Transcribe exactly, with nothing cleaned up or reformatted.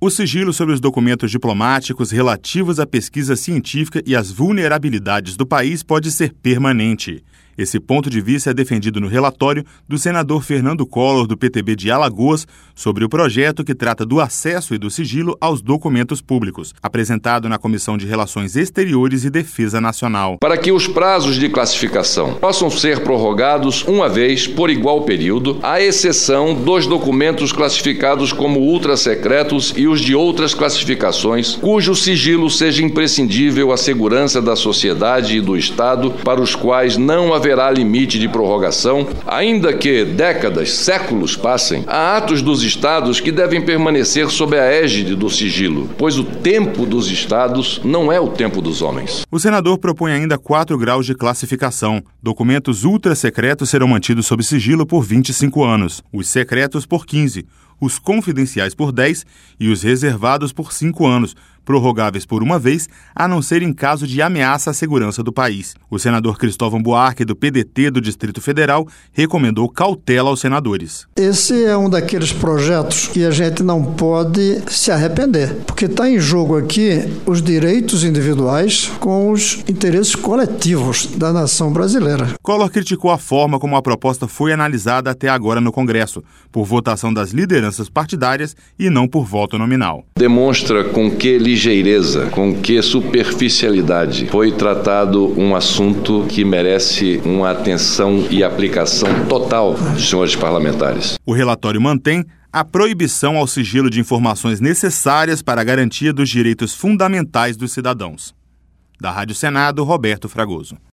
O sigilo sobre os documentos diplomáticos relativos à pesquisa científica e às vulnerabilidades do país pode ser permanente. Esse ponto de vista é defendido no relatório do senador Fernando Collor, do P T B de Alagoas, sobre o projeto que trata do acesso e do sigilo aos documentos públicos, apresentado na Comissão de Relações Exteriores e Defesa Nacional. Para que os prazos de classificação possam ser prorrogados uma vez por igual período, à exceção dos documentos classificados como ultrasecretos e os de outras classificações, cujo sigilo seja imprescindível à segurança da sociedade e do Estado, para os quais não haverá limite de prorrogação, ainda que décadas, séculos passem. Há atos dos Estados que devem permanecer sob a égide do sigilo, pois o tempo dos Estados não é o tempo dos homens. O senador propõe ainda quatro graus de classificação. Documentos ultrasecretos serão mantidos sob sigilo por vinte e cinco anos, os secretos por quinze, os confidenciais por dez e os reservados por cinco anos, prorrogáveis por uma vez, a não ser em caso de ameaça à segurança do país. O senador Cristóvão Buarque, do P D T do Distrito Federal, recomendou cautela aos senadores. Esse é um daqueles projetos que a gente não pode se arrepender, porque está em jogo aqui os direitos individuais com os interesses coletivos da nação brasileira. Collor criticou a forma como a proposta foi analisada até agora no Congresso, por votação das lideranças partidárias e não por voto nominal. Demonstra com que ligeireza, com que superficialidade foi tratado um assunto que merece uma atenção e aplicação total dos senhores parlamentares. O relatório mantém a proibição ao sigilo de informações necessárias para a garantia dos direitos fundamentais dos cidadãos. Da Rádio Senado, Roberto Fragoso.